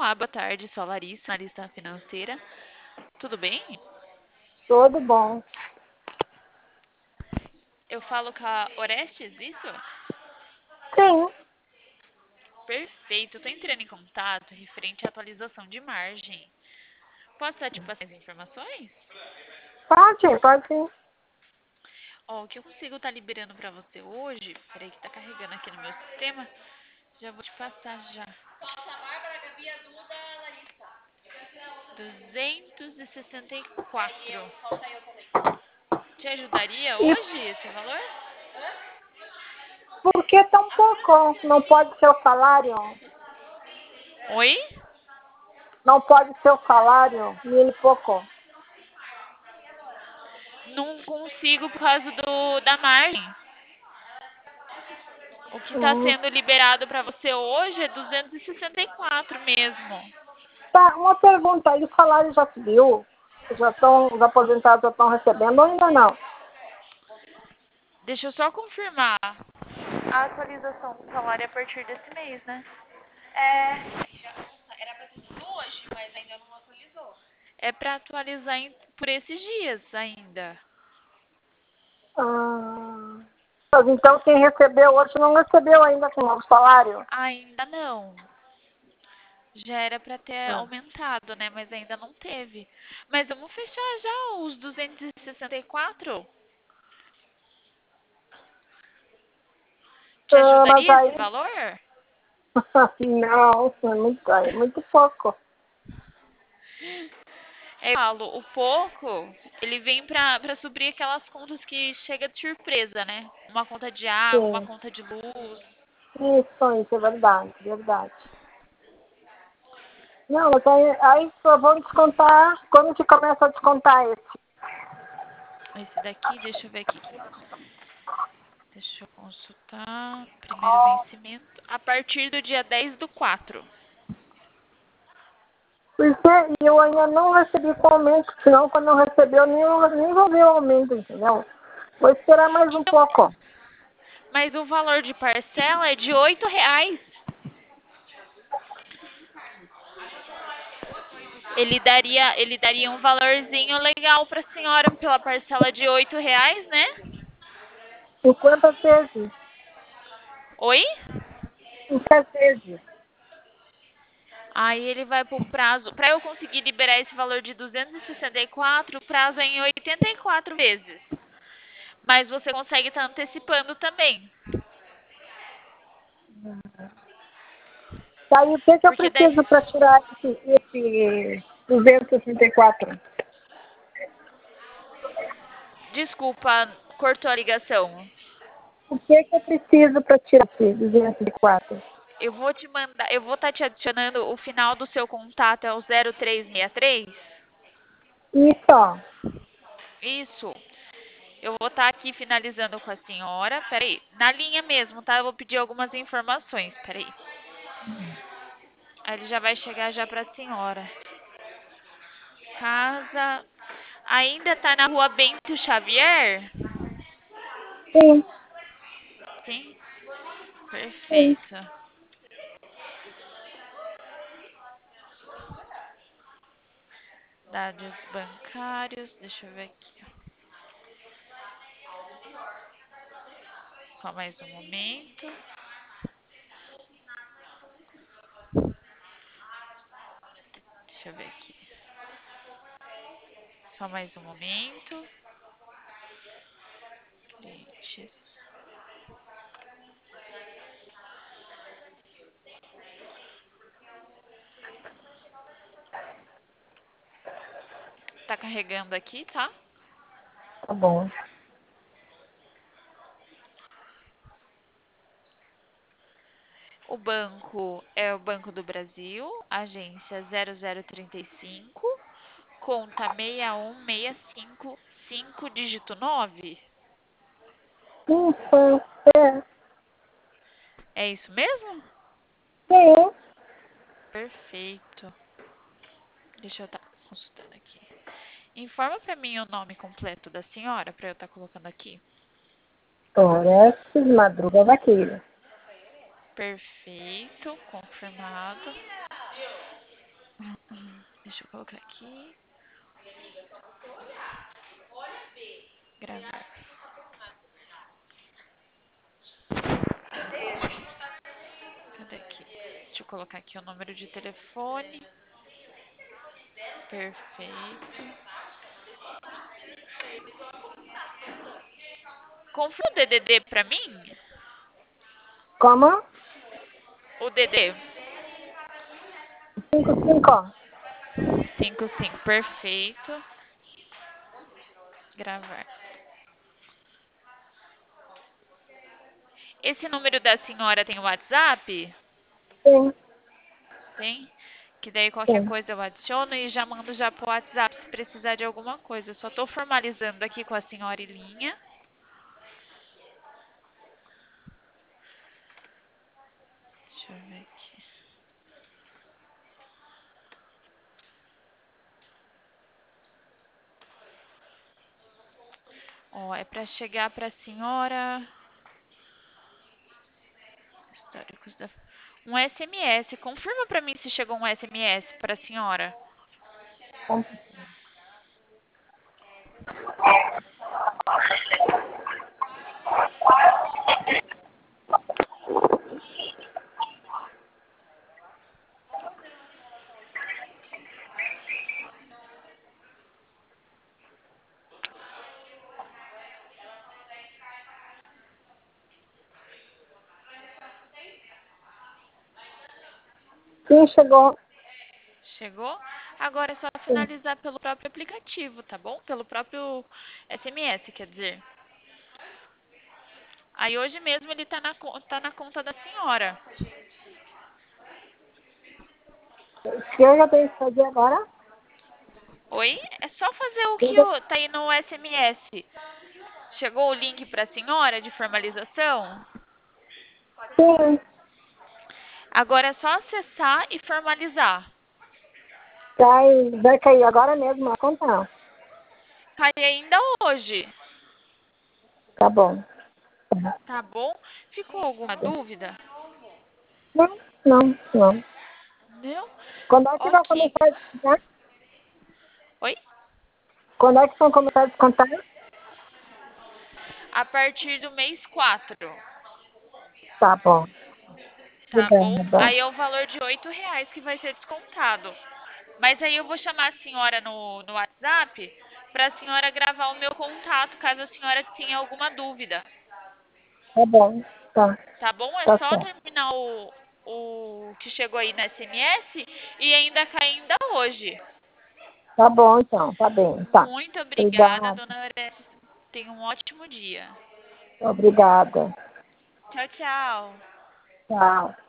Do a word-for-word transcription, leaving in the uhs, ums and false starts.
Olá, boa tarde, sou a Larissa, analista financeira. Tudo bem? Tudo bom. Eu falo com a Orestes, isso? Sim, Perfeito, estou entrando em contato referente à atualização de margem. Posso dar tipo as informações? pode, pode sim. Ó, o que eu consigo estar liberando para você hoje, peraí que tá carregando aqui no meu sistema, já vou te passar já. duzentos e sessenta e quatro. Te ajudaria E hoje esse valor? por que tão pouco? Não pode ser o salário? Oi? Não pode ser o salário? Mil e pouco. Não consigo por causa do, da margem. O que está Hum. sendo liberado para você hoje é duzentos e sessenta e quatro mesmo. Tá, uma pergunta aí, o salário já subiu? Já estão, os aposentados já estão recebendo ou ainda não? Deixa eu só confirmar. A atualização do salário é a partir desse mês, né? É. Era para ter sido hoje, mas ainda não atualizou. É para atualizar em- por esses dias ainda. Ah, mas então quem recebeu hoje não recebeu ainda com o novo salário? Ainda não. Já era para ter Ah, aumentado, né? Mas ainda não teve. Mas vamos fechar já os duzentos e sessenta e quatro? Te Ah, mas ajudaria aí, esse valor? não, é muito, é muito pouco. É, eu falo, o pouco, ele vem pra, pra suprir aquelas contas que chega de surpresa, né? Uma conta de água, uma Sim, conta de luz. isso, isso é verdade, verdade. Não, mas aí, aí só vão descontar quando que começa a descontar esse. Esse daqui, deixa eu ver aqui. Deixa eu consultar. Primeiro vencimento. A partir do dia dez do quatro. Porque eu ainda não recebi com aumento, senão quando eu receber eu nem, nem vou ver o aumento, entendeu? Vou esperar mais um Então, pouco. mas o valor de parcela é de oito reais. Ele daria, ele daria um valorzinho legal pra senhora pela parcela de oito reais, né? Em quantas vezes? Oi? Em quantas vezes? Aí ele vai pro prazo. Para eu conseguir liberar esse valor de duzentos e sessenta e quatro, o prazo é em oitenta e quatro vezes. Mas você consegue estar antecipando também. Tá, e o que, que eu Porque daí. preciso para tirar esse, esse duzentos e sessenta e quatro? Desculpa, cortou a ligação. O que, que eu preciso para tirar esse duzentos e quatro? Eu vou te mandar. Eu vou estar te adicionando. O final do seu contato é o zero três seis três. Isso, ó. Isso. Eu vou estar aqui finalizando com a senhora. Peraí. Na linha mesmo, tá? Eu vou pedir algumas informações. Peraí. Aí ele já vai chegar já pra senhora. Casa. Ainda tá na rua Bento Xavier? Sim, Sim? sim. Perfeito. Dados bancários. Deixa eu ver aqui. Só mais um momento. Deixa eu ver aqui. Só mais um momento. Clientes. Tá carregando aqui, tá? Tá bom. O banco é o Banco do Brasil, agência zero zero trinta e cinco, conta seis um seis cinco cinco, dígito nove. Isso, é. É isso mesmo? Sim. Perfeito. Deixa eu estar consultando aqui. Informa para mim o nome completo da senhora para eu estar colocando aqui. Orestes Madruga Vaqueira. Perfeito, confirmado. Deixa eu colocar aqui. Gravar. Cadê aqui? Deixa eu colocar aqui o número de telefone. Perfeito. Confirma o D D D pra mim? Como? O D D. Cinco, cinco. cinco cinco, perfeito. Gravar. Esse número da senhora tem WhatsApp? Sim, Tem? Que daí qualquer sim. coisa eu adiciono e já mando já pro WhatsApp se precisar de alguma coisa. Eu só tô formalizando aqui com a senhora em linha. Deixa eu ver aqui. Ó, é pra chegar pra senhora... Históricos da... Um S M S. Confirma pra mim se chegou um S M S pra senhora. Sim, chegou. Chegou? Agora é só Sim. finalizar pelo próprio aplicativo, tá bom? Pelo próprio S M S, quer dizer. Aí hoje mesmo ele tá na, co- tá na conta da senhora. O que eu já tenho que fazer agora? Oi? É só fazer o Eu que já- o- tá aí no S M S. Chegou o link pra senhora de formalização? Sim, Agora é só acessar e formalizar. vai, vai cair agora mesmo a conta? Cai ainda hoje, Tá bom. tá bom? Ficou alguma dúvida? Não, não, não. Não? Quando é que vai Ok. começar a descontar? Oi? Quando é que vão começar a descontar? A partir do mês quatro, Tá bom. tá bom? Obrigada. Aí é o valor de oito reais que vai ser descontado. Mas aí eu vou chamar a senhora no, no WhatsApp para a senhora gravar o meu contato, caso a senhora tenha alguma dúvida. Tá bom. Tá. Tá bom? É Tá só certo. terminar o, o que chegou aí na S M S e ainda cai ainda hoje. Tá bom, então. Tá bem. Tá. Muito obrigada, Obrigada. dona Aurélia. Tenha um ótimo dia. Obrigada. Tchau, tchau. Tchau.